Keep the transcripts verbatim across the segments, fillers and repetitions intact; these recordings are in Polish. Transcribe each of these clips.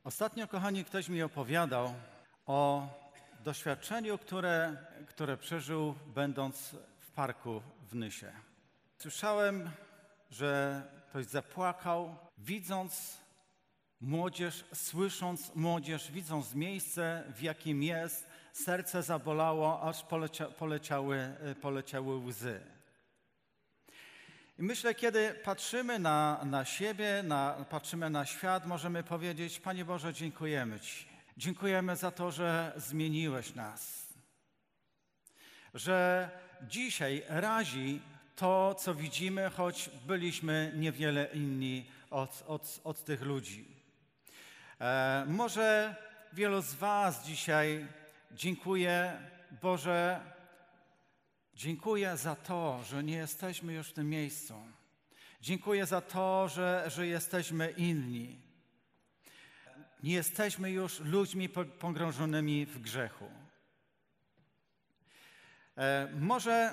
Ostatnio, kochani, ktoś mi opowiadał o doświadczeniu, które, które przeżył, będąc w parku w Nysie. Słyszałem, że ktoś zapłakał, widząc młodzież, słysząc młodzież, widząc miejsce, w jakim jest, serce zabolało, aż polecia, poleciały, poleciały łzy. I myślę, kiedy patrzymy na, na siebie, na, patrzymy na świat, możemy powiedzieć: Panie Boże, dziękujemy Ci. Dziękujemy za to, że zmieniłeś nas. Że dzisiaj razi to, co widzimy, choć byliśmy niewiele inni od, od, od tych ludzi. E, może wielu z Was dzisiaj dziękuję, Boże, dziękuję za to, że nie jesteśmy już w tym miejscu. Dziękuję za to, że, że jesteśmy inni. Nie jesteśmy już ludźmi pogrążonymi w grzechu. E, może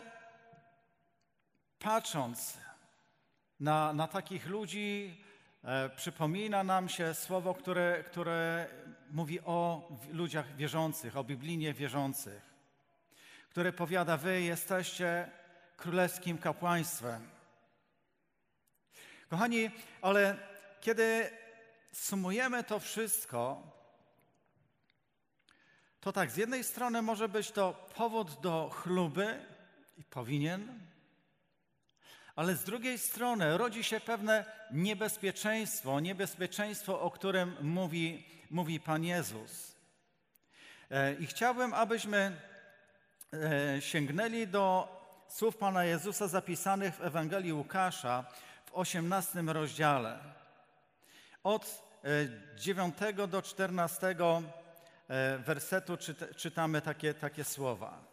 patrząc na, na takich ludzi, e, przypomina nam się słowo, które, które mówi o ludziach wierzących, o biblijnie wierzących, które powiada: wy jesteście królewskim kapłaństwem. Kochani, ale kiedy sumujemy to wszystko, to tak, z jednej strony może być to powód do chluby i powinien, ale z drugiej strony rodzi się pewne niebezpieczeństwo, niebezpieczeństwo, o którym mówi, mówi Pan Jezus. I chciałbym, abyśmy sięgnęli do słów Pana Jezusa zapisanych w Ewangelii Łukasza w osiemnastym rozdziale. Od dziewiątego do czternastego wersetu czytamy takie, takie słowa.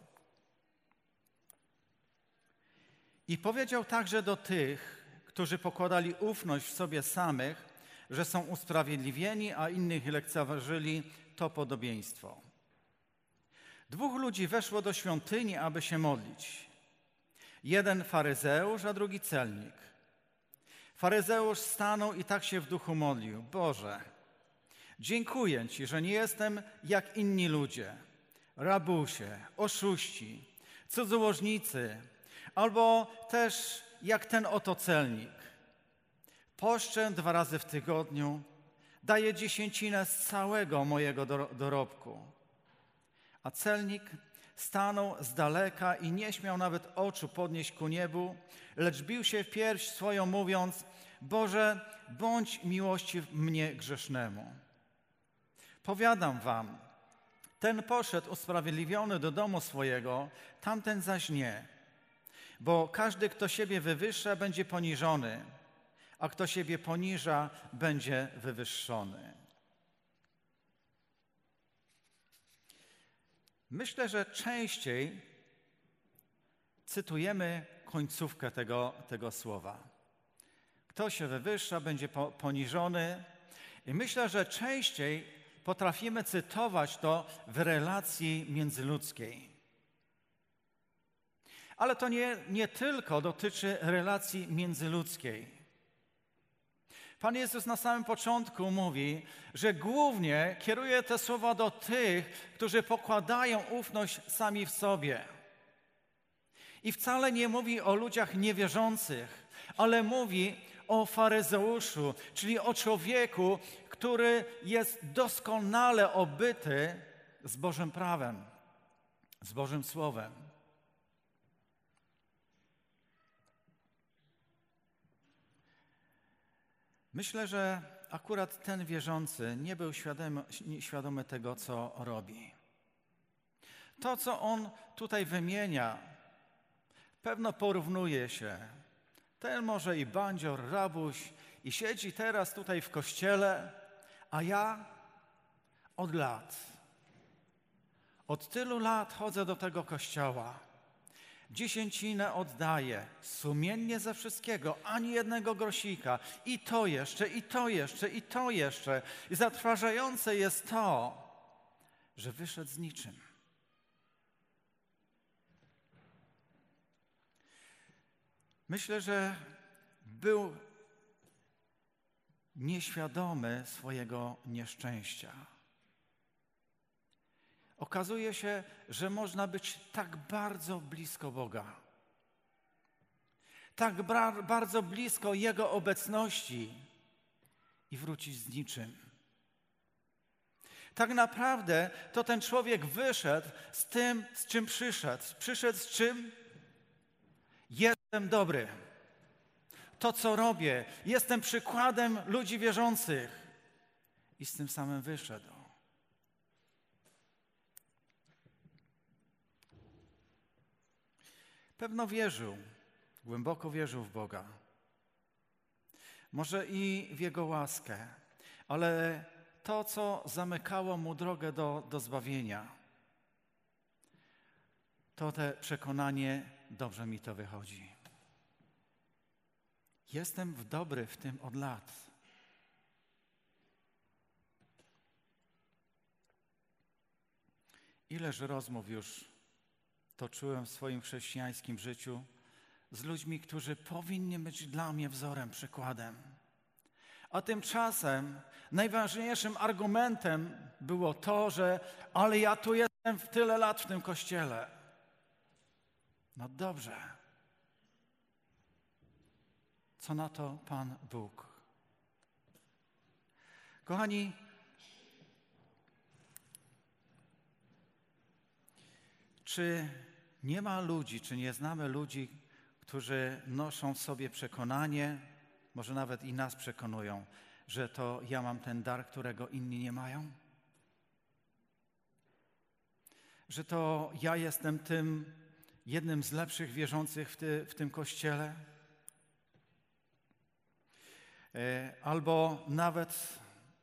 I powiedział także do tych, którzy pokładali ufność w sobie samych, że są usprawiedliwieni, a innych lekceważyli, to podobieństwo. Dwóch ludzi weszło do świątyni, aby się modlić. Jeden faryzeusz, a drugi celnik. Faryzeusz stanął i tak się w duchu modlił: Boże, dziękuję Ci, że nie jestem jak inni ludzie, rabusie, oszuści, cudzołożnicy, albo też jak ten oto celnik. Poszczę dwa razy w tygodniu, daję dziesięcinę z całego mojego dorobku. A celnik stanął z daleka i nie śmiał nawet oczu podnieść ku niebu, lecz bił się w pierś swoją, mówiąc: Boże, bądź miłościw mnie grzesznemu. Powiadam wam, ten poszedł usprawiedliwiony do domu swojego, tamten zaś nie. Bo każdy, kto siebie wywyższa, będzie poniżony, a kto siebie poniża, będzie wywyższony. Myślę, że częściej cytujemy końcówkę tego, tego słowa. Kto się wywyższa, będzie poniżony. I myślę, że częściej potrafimy cytować to w relacji międzyludzkiej. Ale to nie, nie tylko dotyczy relacji międzyludzkiej. Pan Jezus na samym początku mówi, że głównie kieruje te słowa do tych, którzy pokładają ufność sami w sobie. I wcale nie mówi o ludziach niewierzących, ale mówi o faryzeuszu, czyli o człowieku, który jest doskonale obyty z Bożym prawem, z Bożym Słowem. Myślę, że akurat ten wierzący nie był świadomy, świadomy tego, co robi. To, co on tutaj wymienia, pewno porównuje się. Ten może i bandzior, rabuś i siedzi teraz tutaj w kościele, a ja od lat, od tylu lat chodzę do tego kościoła. Dziesięcinę oddaję, sumiennie ze wszystkiego, ani jednego grosika. I to jeszcze, i to jeszcze, i to jeszcze. I zatrważające jest to, że wyszedł z niczym. Myślę, że był nieświadomy swojego nieszczęścia. Okazuje się, że można być tak bardzo blisko Boga, tak bra- bardzo blisko Jego obecności i wrócić z niczym. Tak naprawdę to ten człowiek wyszedł z tym, z czym przyszedł. Przyszedł z czym? Jestem dobry. To, co robię, jestem przykładem ludzi wierzących. I z tym samym wyszedł. Pewno wierzył, głęboko wierzył w Boga. Może i w Jego łaskę, ale to, co zamykało mu drogę do, do zbawienia, to te przekonanie, dobrze mi to wychodzi. Jestem dobry w tym od lat. Ileż rozmów już toczyłem w swoim chrześcijańskim życiu z ludźmi, którzy powinni być dla mnie wzorem, przykładem. A tymczasem najważniejszym argumentem było to, że ale ja tu jestem w tyle lat w tym kościele. No dobrze. Co na to Pan Bóg? Kochani, czy nie ma ludzi, czy nie znamy ludzi, którzy noszą w sobie przekonanie, może nawet i nas przekonują, że to ja mam ten dar, którego inni nie mają? Że to ja jestem tym jednym z lepszych wierzących w, ty, w tym kościele? Albo nawet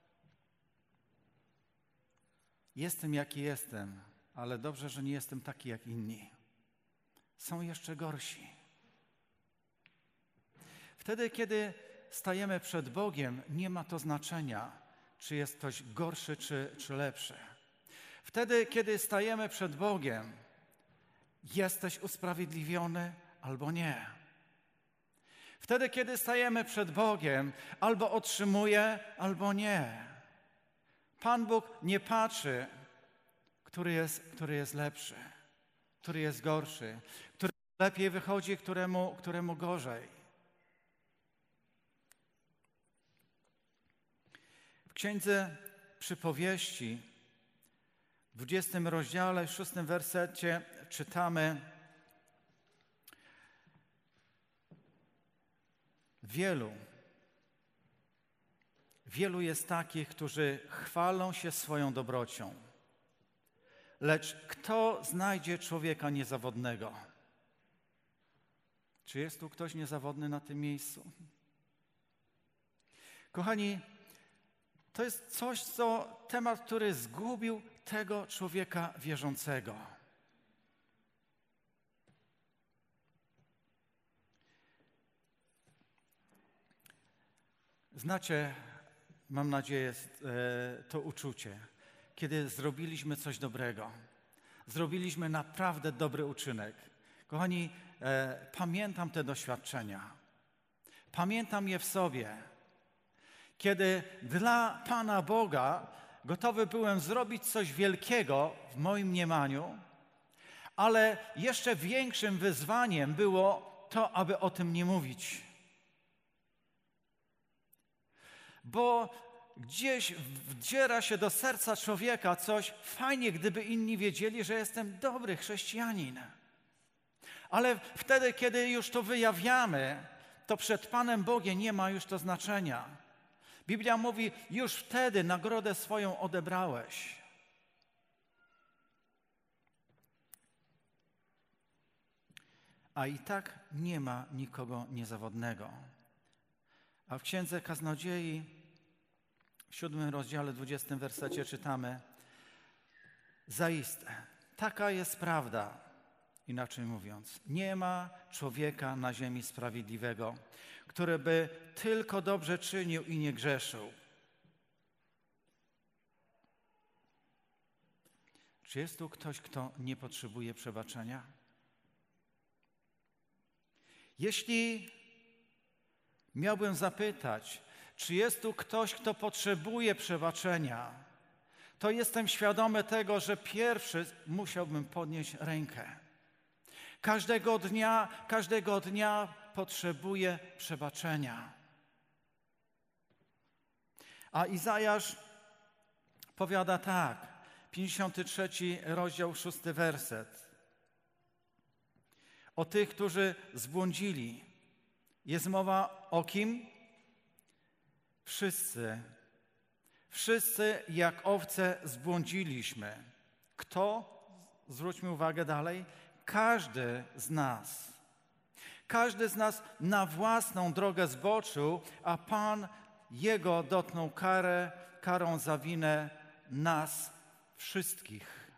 jestem jaki jestem, ale dobrze, że nie jestem taki jak inni. Są jeszcze gorsi. Wtedy, kiedy stajemy przed Bogiem, nie ma to znaczenia, czy jest ktoś gorszy, czy, czy lepszy. Wtedy, kiedy stajemy przed Bogiem, jesteś usprawiedliwiony albo nie. Wtedy, kiedy stajemy przed Bogiem, albo otrzymuję, albo nie. Pan Bóg nie patrzy, który jest, który jest lepszy, który jest gorszy, który lepiej wychodzi, któremu, któremu gorzej. W Księdze Przypowieści, w dwudziestym rozdziale, w szóstym wersecie czytamy: Wielu, wielu jest takich, którzy chwalą się swoją dobrocią. Lecz kto znajdzie człowieka niezawodnego? Czy jest tu ktoś niezawodny na tym miejscu? Kochani, to jest coś, co temat, który zgubił tego człowieka wierzącego. Znacie, mam nadzieję, to uczucie, kiedy zrobiliśmy coś dobrego. Zrobiliśmy naprawdę dobry uczynek. Kochani, e, pamiętam te doświadczenia. Pamiętam je w sobie. Kiedy dla Pana Boga gotowy byłem zrobić coś wielkiego w moim mniemaniu, ale jeszcze większym wyzwaniem było to, aby o tym nie mówić. Bo gdzieś wdziera się do serca człowieka coś, fajnie, gdyby inni wiedzieli, że jestem dobry chrześcijanin. Ale wtedy, kiedy już to wyjawiamy, to przed Panem Bogiem nie ma już to znaczenia. Biblia mówi, już wtedy nagrodę swoją odebrałeś. A i tak nie ma nikogo niezawodnego. A w Księdze Kaznodziei w siódmym rozdziale, dwudziestym wersecie czytamy: Zaiste, taka jest prawda, inaczej mówiąc, nie ma człowieka na ziemi sprawiedliwego, który by tylko dobrze czynił i nie grzeszył. Czy jest tu ktoś, kto nie potrzebuje przebaczenia? Jeśli miałbym zapytać, czy jest tu ktoś, kto potrzebuje przebaczenia, to jestem świadomy tego, że pierwszy musiałbym podnieść rękę. Każdego dnia, każdego dnia potrzebuję przebaczenia. A Izajasz powiada tak, pięćdziesiąty trzeci rozdział, szósty werset. O tych, którzy zbłądzili. Jest mowa o kim? Wszyscy. Wszyscy jak owce zbłądziliśmy. Kto? Zwróćmy uwagę dalej. Każdy z nas. Każdy z nas na własną drogę zboczył, a Pan Jego dotknął karę, karą za winę nas wszystkich.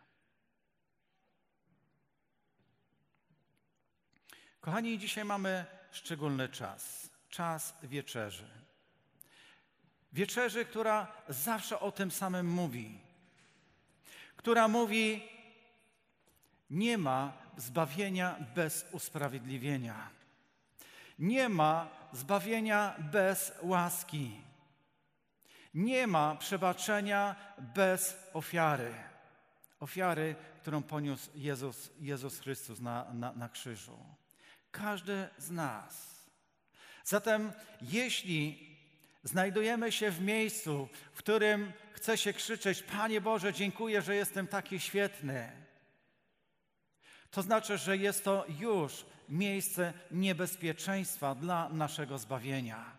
Kochani, dzisiaj mamy szczególny czas. Czas wieczerzy. Wieczerzy, która zawsze o tym samym mówi. Która mówi, nie ma zbawienia bez usprawiedliwienia. Nie ma zbawienia bez łaski. Nie ma przebaczenia bez ofiary. Ofiary, którą poniósł Jezus, Jezus Chrystus na, na, na krzyżu. Każdy z nas. Zatem jeśli znajdujemy się w miejscu, w którym chce się krzyczeć: Panie Boże, dziękuję, że jestem taki świetny, to znaczy, że jest to już miejsce niebezpieczeństwa dla naszego zbawienia.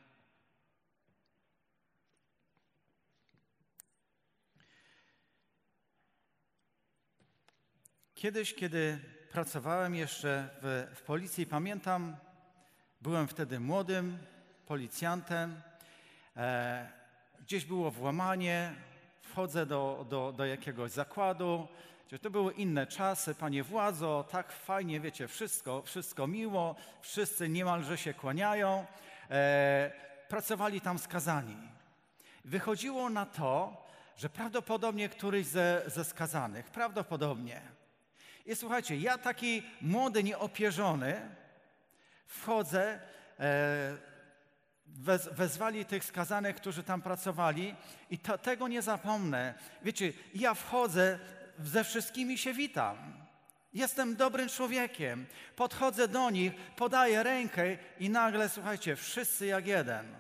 Kiedyś, kiedy pracowałem jeszcze w, w policji, pamiętam, byłem wtedy młodym policjantem, e, gdzieś było włamanie, wchodzę do, do, do jakiegoś zakładu, to były inne czasy, panie władzo, tak fajnie, wiecie, wszystko, wszystko miło, wszyscy niemalże się kłaniają, e, pracowali tam skazani. Wychodziło na to, że prawdopodobnie któryś ze, ze skazanych, prawdopodobnie. I słuchajcie, ja taki młody, nieopierzony, wchodzę, e, wez, wezwali tych skazanych, którzy tam pracowali i to, tego nie zapomnę. Wiecie, ja wchodzę, ze wszystkimi się witam. Jestem dobrym człowiekiem. Podchodzę do nich, podaję rękę i nagle, słuchajcie, wszyscy jak jeden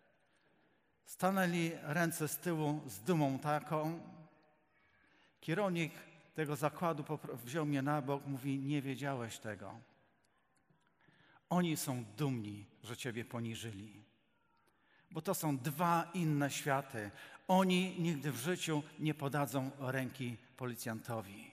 stanęli ręce z tyłu z dumą taką. Kierownik tego zakładu wziął mnie na bok, mówi: nie wiedziałeś tego. Oni są dumni, że ciebie poniżyli. Bo to są dwa inne światy. Oni nigdy w życiu nie podadzą ręki policjantowi.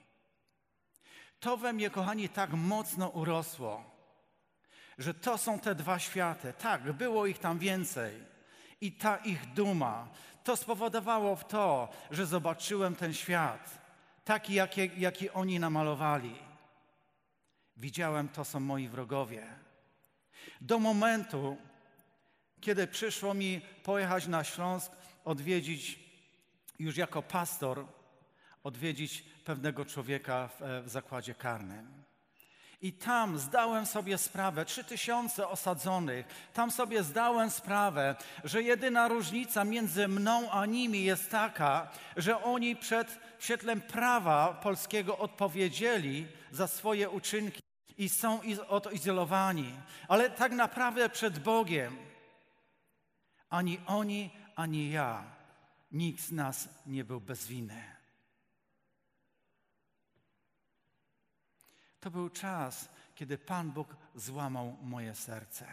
To we mnie, kochani, tak mocno urosło, że to są te dwa światy. Tak, było ich tam więcej. I ta ich duma, to spowodowało to, że zobaczyłem ten świat, taki, jaki, jaki oni namalowali. Widziałem, to są moi wrogowie. Do momentu, kiedy przyszło mi pojechać na Śląsk, odwiedzić już jako pastor, odwiedzić pewnego człowieka w, w zakładzie karnym. I tam zdałem sobie sprawę, trzy tysiące osadzonych, tam sobie zdałem sprawę, że jedyna różnica między mną a nimi jest taka, że oni przed świetlem prawa polskiego odpowiedzieli za swoje uczynki i są odizolowani. Ale tak naprawdę przed Bogiem ani oni, ani ja, nikt z nas nie był bez winy. To był czas, kiedy Pan Bóg złamał moje serce.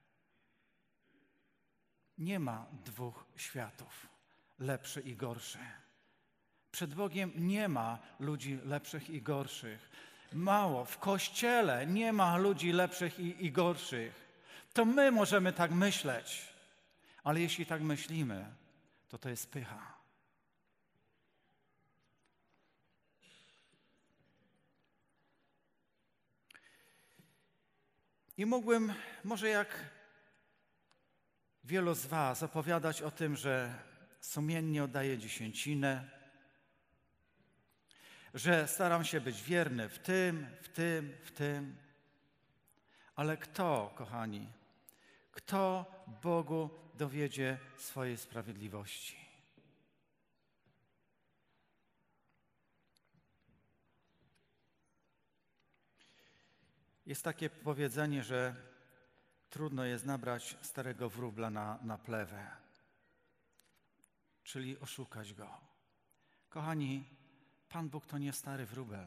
Nie ma dwóch światów, lepszy i gorszy. Przed Bogiem nie ma ludzi lepszych i gorszych. Mało, w Kościele nie ma ludzi lepszych i, i gorszych. To my możemy tak myśleć, ale jeśli tak myślimy, to to jest pycha. I mógłbym, może jak wielu z was, opowiadać o tym, że sumiennie oddaję dziesięcinę, że staram się być wierny w tym, w tym, w tym. Ale kto, kochani, kto Bogu dowiedzie swojej sprawiedliwości. Jest takie powiedzenie, że trudno jest nabrać starego wróbla na, na plewę, czyli oszukać go. Kochani, Pan Bóg to nie stary wróbel.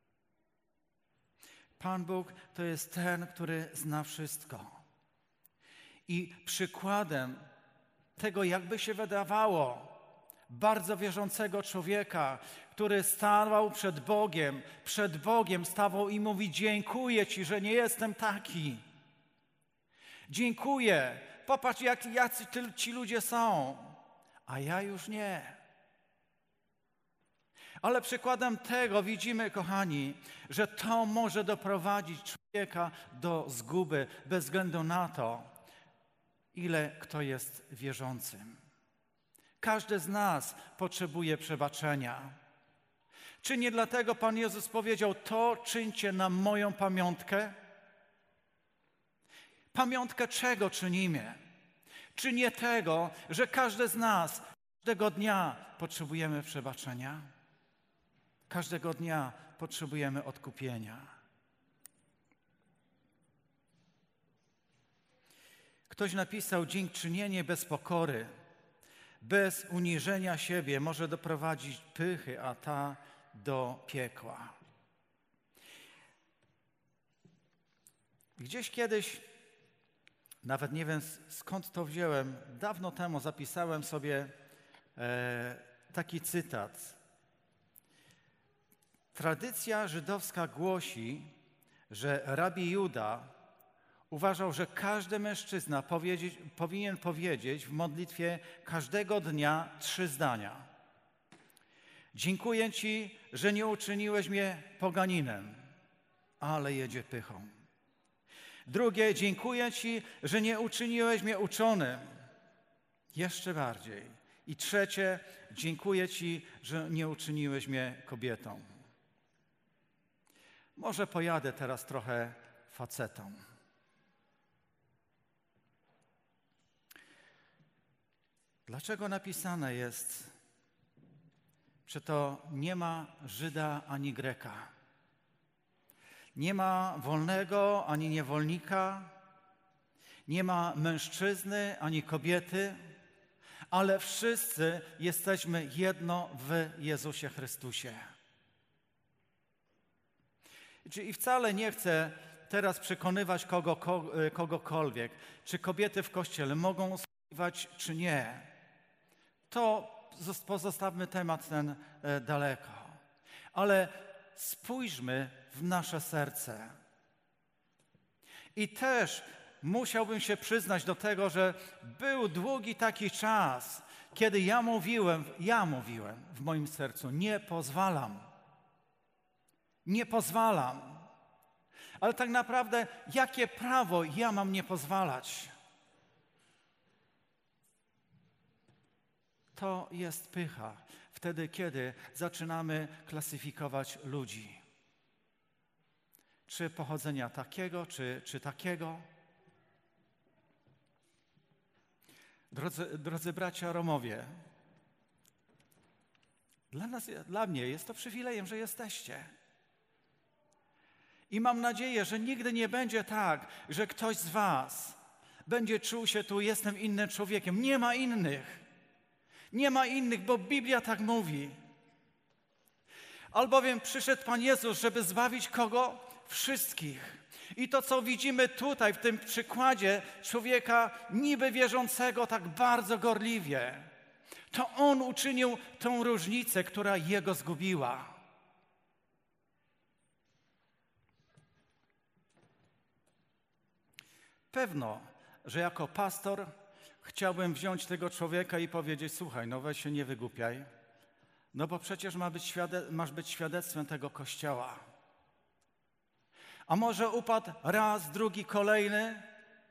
Pan Bóg to jest ten, który zna wszystko. I przykładem tego, jakby się wydawało, bardzo wierzącego człowieka, który stawał przed Bogiem, przed Bogiem stawał i mówi: dziękuję Ci, że nie jestem taki. Dziękuję. Popatrz, jak, jacy ci ludzie są, a ja już nie. Ale przykładem tego widzimy, kochani, że to może doprowadzić człowieka do zguby bez względu na to, ile kto jest wierzącym. Każdy z nas potrzebuje przebaczenia. Czy nie dlatego Pan Jezus powiedział: to czyńcie na moją pamiątkę? Pamiątkę czego czynimy? Czy nie tego, że każdy z nas każdego dnia potrzebujemy przebaczenia? Każdego dnia potrzebujemy odkupienia. Ktoś napisał: dziękczynienie bez pokory, bez uniżenia siebie może doprowadzić pychy, a ta do piekła. Gdzieś kiedyś, nawet nie wiem skąd to wziąłem, dawno temu zapisałem sobie e, taki cytat. Tradycja żydowska głosi, że rabi Juda uważał, że każdy mężczyzna powiedzieć, powinien powiedzieć w modlitwie każdego dnia trzy zdania. Dziękuję Ci, że nie uczyniłeś mnie poganinem, ale jedzie pychą. Drugie: dziękuję Ci, że nie uczyniłeś mnie uczonym, jeszcze bardziej. I trzecie: dziękuję Ci, że nie uczyniłeś mnie kobietą. Może pojadę teraz trochę facetą. Dlaczego napisane jest, że to nie ma Żyda ani Greka? Nie ma wolnego ani niewolnika, nie ma mężczyzny ani kobiety, ale wszyscy jesteśmy jedno w Jezusie Chrystusie. I wcale nie chcę teraz przekonywać kogo, kogokolwiek, czy kobiety w Kościele mogą usługiwać, czy nie. To pozostawmy temat ten daleko. Ale spójrzmy w nasze serce. I też musiałbym się przyznać do tego, że był długi taki czas, kiedy ja mówiłem, ja mówiłem w moim sercu: nie pozwalam. Nie pozwalam. Ale tak naprawdę, jakie prawo ja mam nie pozwalać? To jest pycha. Wtedy, kiedy zaczynamy klasyfikować ludzi. Czy pochodzenia takiego, czy, czy takiego. Drodzy, drodzy bracia Romowie, dla nas, dla mnie jest to przywilejem, że jesteście. I mam nadzieję, że nigdy nie będzie tak, że ktoś z was będzie czuł się tu: jestem innym człowiekiem. Nie ma innych. Nie ma innych, bo Biblia tak mówi. Albowiem przyszedł Pan Jezus, żeby zbawić kogo? Wszystkich. I to, co widzimy tutaj w tym przykładzie człowieka niby wierzącego tak bardzo gorliwie, to On uczynił tą różnicę, która Jego zgubiła. Pewno, że jako pastor chciałbym wziąć tego człowieka i powiedzieć: słuchaj, no weź się nie wygłupiaj, no bo przecież ma być świade- masz być świadectwem tego Kościoła. A może upadł raz, drugi, kolejny?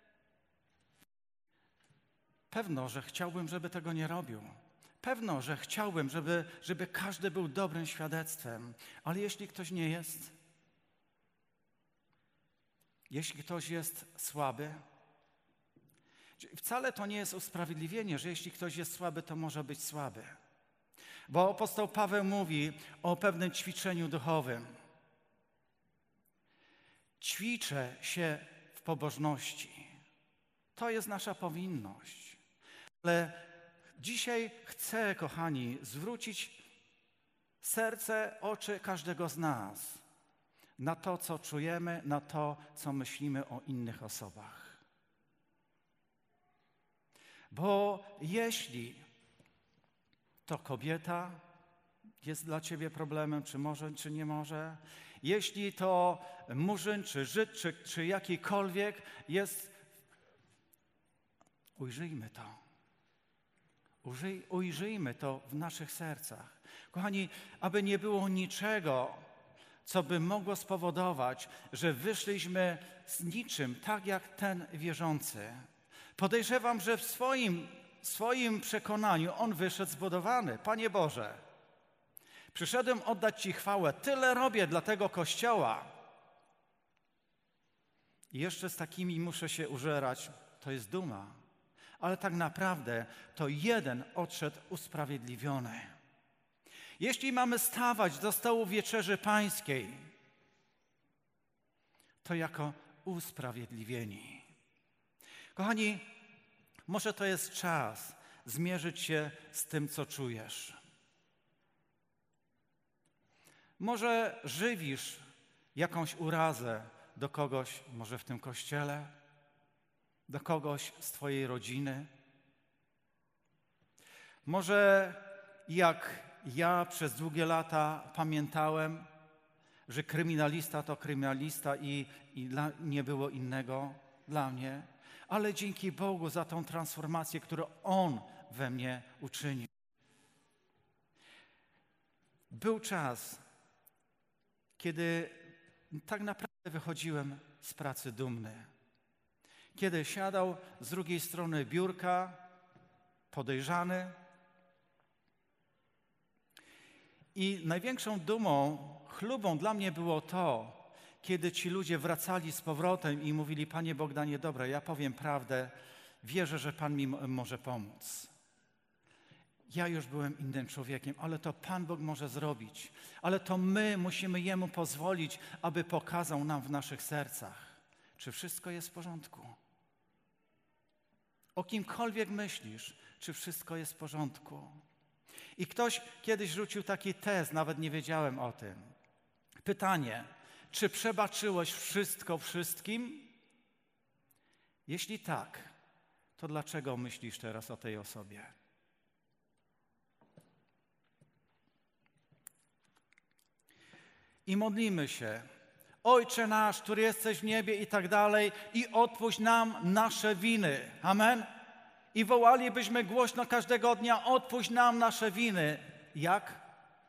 Pewno, że chciałbym, żeby tego nie robił. Pewno, że chciałbym, żeby, żeby każdy był dobrym świadectwem. Ale jeśli ktoś nie jest, jeśli ktoś jest słaby, Wcale to nie jest usprawiedliwienie, że jeśli ktoś jest słaby, to może być słaby. Bo apostoł Paweł mówi o pewnym ćwiczeniu duchowym. Ćwiczę się w pobożności. To jest nasza powinność. Ale dzisiaj chcę, kochani, zwrócić serce, oczy każdego z nas na to, co czujemy, na to, co myślimy o innych osobach. Bo jeśli to kobieta jest dla ciebie problemem, czy może, czy nie może, jeśli to murzyn, czy Żyd, czy, czy jakikolwiek jest, ujrzyjmy to. Użyj, ujrzyjmy to w naszych sercach. Kochani, aby nie było niczego, co by mogło spowodować, że wyszliśmy z niczym, tak jak ten wierzący. Podejrzewam, że w swoim, swoim przekonaniu on wyszedł zbudowany. Panie Boże, przyszedłem oddać Ci chwałę. Tyle robię dla tego Kościoła. I jeszcze z takimi muszę się użerać. To jest duma. Ale tak naprawdę to jeden odszedł usprawiedliwiony. Jeśli mamy stawać do stołu wieczerzy pańskiej, to jako usprawiedliwieni. Kochani, może to jest czas zmierzyć się z tym, co czujesz. Może żywisz jakąś urazę do kogoś, może w tym kościele, do kogoś z twojej rodziny. Może jak ja przez długie lata pamiętałem, że kryminalista to kryminalista i, i dla, nie było innego dla mnie, ale dzięki Bogu za tą transformację, którą On we mnie uczynił. Był czas, kiedy tak naprawdę wychodziłem z pracy dumny. Kiedy siadał z drugiej strony biurka, podejrzany. I największą dumą, chlubą dla mnie było to, kiedy ci ludzie wracali z powrotem i mówili: Panie Bogdanie, dobra, ja powiem prawdę, wierzę, że Pan mi może pomóc. Ja już byłem innym człowiekiem, ale to Pan Bóg może zrobić. Ale to my musimy Jemu pozwolić, aby pokazał nam w naszych sercach, czy wszystko jest w porządku. O kimkolwiek myślisz, czy wszystko jest w porządku. I ktoś kiedyś rzucił taki test, nawet nie wiedziałem o tym. Pytanie, czy przebaczyłeś wszystko wszystkim? Jeśli tak, to dlaczego myślisz teraz o tej osobie? I modlimy się: Ojcze nasz, który jesteś w niebie i tak dalej, i odpuść nam nasze winy. Amen. I wołalibyśmy głośno każdego dnia: odpuść nam nasze winy. Jak?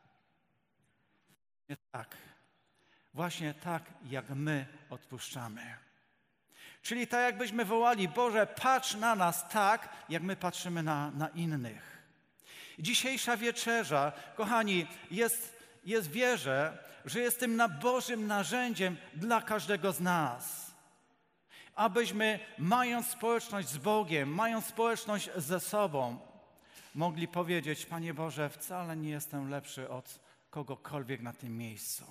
Nie tak. Właśnie tak, jak my odpuszczamy. Czyli tak, jakbyśmy wołali: Boże, patrz na nas tak, jak my patrzymy na, na innych. Dzisiejsza wieczerza, kochani, jest, jest wierzę, że jest tym na Bożym narzędziem dla każdego z nas. Abyśmy, mając społeczność z Bogiem, mając społeczność ze sobą, mogli powiedzieć: Panie Boże, wcale nie jestem lepszy od kogokolwiek na tym miejscu.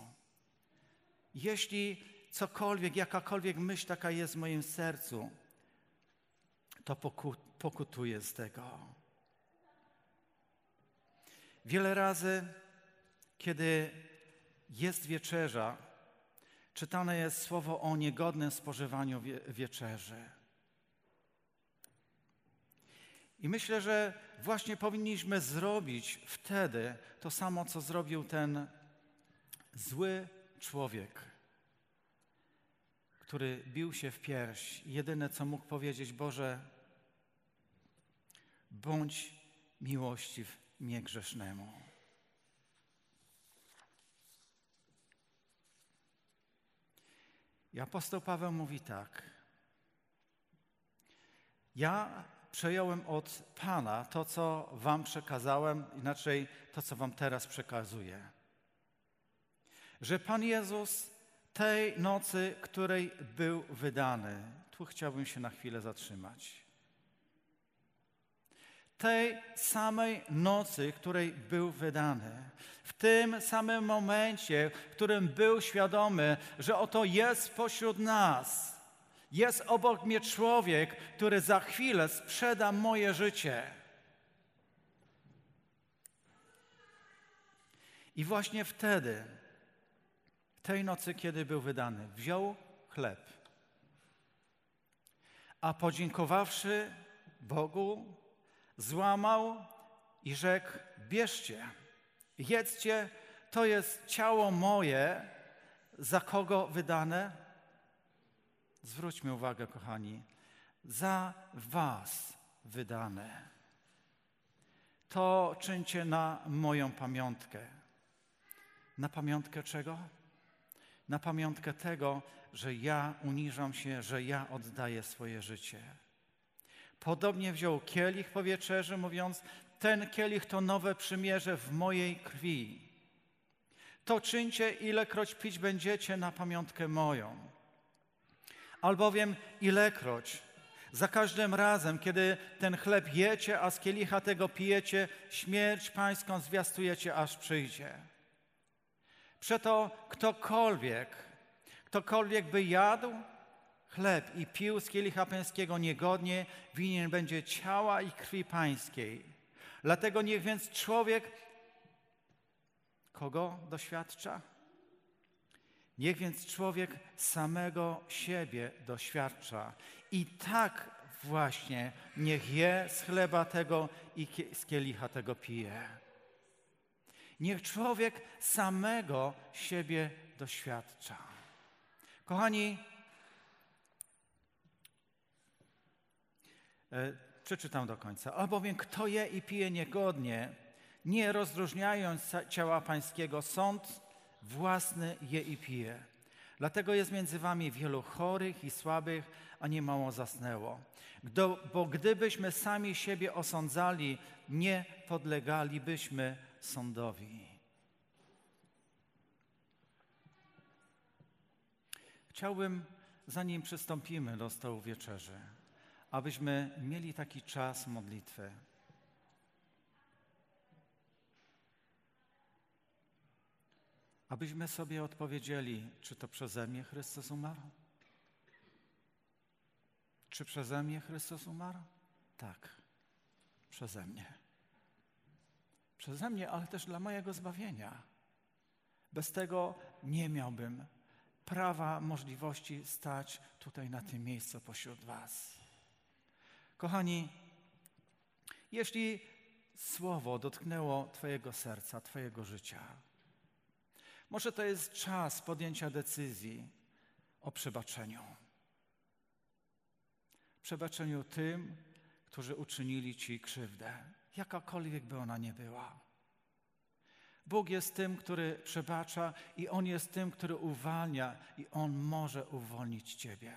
Jeśli cokolwiek, jakakolwiek myśl taka jest w moim sercu, to pokutuję z tego. Wiele razy, kiedy jest wieczerza, czytane jest słowo o niegodnym spożywaniu wie- wieczerzy. I myślę, że właśnie powinniśmy zrobić wtedy to samo, co zrobił ten zły człowiek, który bił się w pierś. Jedyne, co mógł powiedzieć: Boże, bądź miłościw mnie grzesznemu. I apostoł Paweł mówi tak: ja przejąłem od Pana to, co wam przekazałem, inaczej to, co wam teraz przekazuję. Że Pan Jezus tej nocy, której był wydany, tu chciałbym się na chwilę zatrzymać. tej samej nocy, której był wydany. W tym samym momencie, w którym był świadomy, że oto jest pośród nas. Jest obok mnie człowiek, który za chwilę sprzeda moje życie. I właśnie wtedy, tej nocy, kiedy był wydany, wziął chleb, a podziękowawszy Bogu, złamał i rzekł: bierzcie, jedzcie, to jest ciało moje, za kogo wydane? Zwróćmy uwagę, kochani, za was wydane. To czyńcie na moją pamiątkę. Na pamiątkę czego? Na pamiątkę tego, że ja uniżam się, że ja oddaję swoje życie. Podobnie wziął kielich po wieczerzy, mówiąc: ten kielich to nowe przymierze w mojej krwi. To czyńcie, ilekroć pić będziecie na pamiątkę moją. Albowiem ilekroć, za każdym razem, kiedy ten chleb jecie, a z kielicha tego pijecie, śmierć pańską zwiastujecie, aż przyjdzie. Przeto ktokolwiek, ktokolwiek by jadł chleb i pił z kielicha pańskiego niegodnie, winien będzie ciała i krwi pańskiej. Dlatego niech więc człowiek kogo doświadcza? Niech więc człowiek samego siebie doświadcza. I tak właśnie niech je z chleba tego i z kielicha tego pije. Niech człowiek samego siebie doświadcza. Kochani, e, przeczytam do końca. Albowiem kto je i pije niegodnie, nie rozróżniając ciała pańskiego, sąd własny je i pije. Dlatego jest między wami wielu chorych i słabych, a nie mało zasnęło. Gdo, bo gdybyśmy sami siebie osądzali, nie podlegalibyśmy sądowi. Chciałbym, zanim przystąpimy do stołu wieczerzy, abyśmy mieli taki czas modlitwy. Abyśmy sobie odpowiedzieli, czy to przeze mnie Chrystus umarł? Czy przeze mnie Chrystus umarł? Tak, przeze mnie. Przeze mnie, ale też dla mojego zbawienia. Bez tego nie miałbym prawa, możliwości stać tutaj na tym miejscu pośród was. Kochani, jeśli słowo dotknęło twojego serca, twojego życia, może to jest czas podjęcia decyzji o przebaczeniu. Przebaczeniu tym, którzy uczynili ci krzywdę, jakakolwiek by ona nie była. Bóg jest tym, który przebacza i On jest tym, który uwalnia i On może uwolnić ciebie.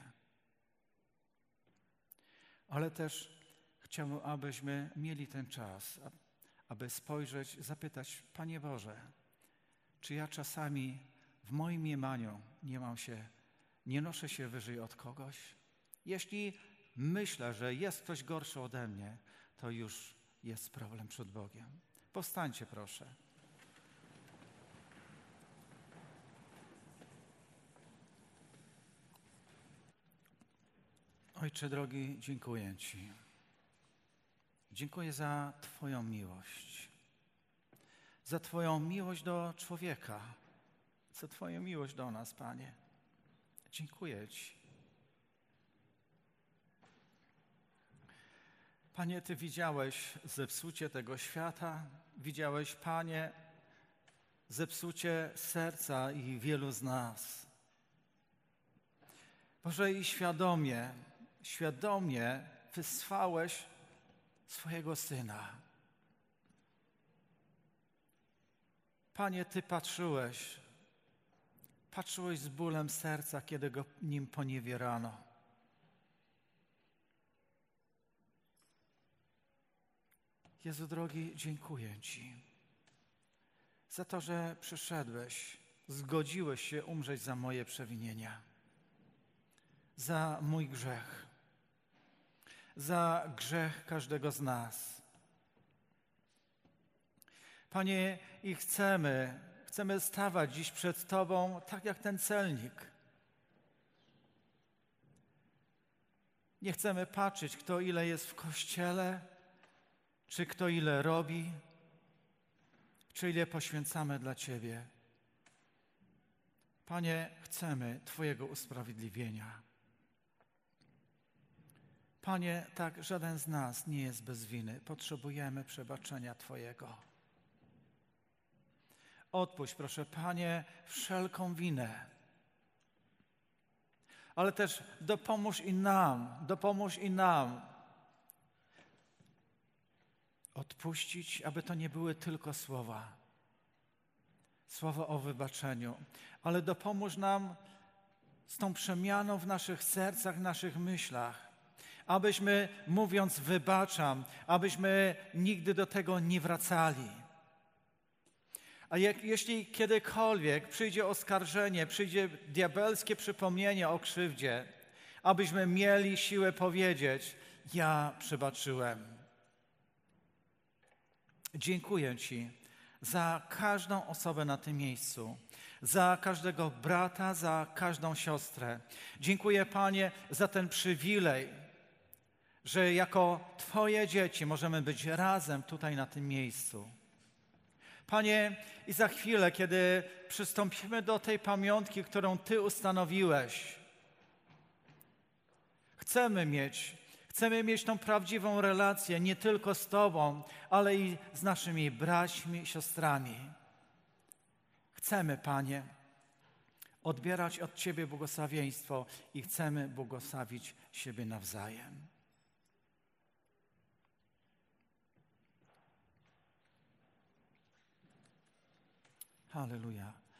Ale też chciałbym, abyśmy mieli ten czas, aby spojrzeć, zapytać: Panie Boże, czy ja czasami w moim mniemaniu nie mam się, nie noszę się wyżej od kogoś? Jeśli myślę, że jest ktoś gorszy ode mnie, to już jest problem przed Bogiem. Powstańcie, proszę. Ojcze drogi, dziękuję Ci. Dziękuję za Twoją miłość. Za Twoją miłość do człowieka. Za Twoją miłość do nas, Panie. Dziękuję Ci. Panie, Ty widziałeś zepsucie tego świata. Widziałeś, Panie, zepsucie serca i wielu z nas. Boże, i świadomie, świadomie wysłałeś swojego Syna. Panie, Ty patrzyłeś, patrzyłeś z bólem serca, kiedy go nim poniewierano. Jezu drogi, dziękuję Ci za to, że przyszedłeś, zgodziłeś się umrzeć za moje przewinienia, za mój grzech, za grzech każdego z nas. Panie, i chcemy, chcemy stawać dziś przed Tobą tak jak ten celnik. Nie chcemy patrzeć, kto ile jest w kościele, czy kto ile robi, czy ile poświęcamy dla Ciebie. Panie, chcemy Twojego usprawiedliwienia. Panie, tak żaden z nas nie jest bez winy. Potrzebujemy przebaczenia Twojego. Odpuść, proszę, Panie, wszelką winę. Ale też dopomóż i nam, dopomóż i nam odpuścić, aby to nie były tylko słowa. Słowa o wybaczeniu. Ale dopomóż nam z tą przemianą w naszych sercach, w naszych myślach. Abyśmy, mówiąc wybaczam, abyśmy nigdy do tego nie wracali. A jak, jeśli kiedykolwiek przyjdzie oskarżenie, przyjdzie diabelskie przypomnienie o krzywdzie, abyśmy mieli siłę powiedzieć, ja przebaczyłem. Dziękuję Ci za każdą osobę na tym miejscu, za każdego brata, za każdą siostrę. Dziękuję, Panie, za ten przywilej, że jako Twoje dzieci możemy być razem tutaj na tym miejscu. Panie, i za chwilę, kiedy przystąpimy do tej pamiątki, którą Ty ustanowiłeś, chcemy mieć, chcemy mieć tą prawdziwą relację nie tylko z Tobą, ale i z naszymi braćmi, siostrami. Chcemy, Panie, odbierać od Ciebie błogosławieństwo i chcemy błogosławić siebie nawzajem. Halleluja.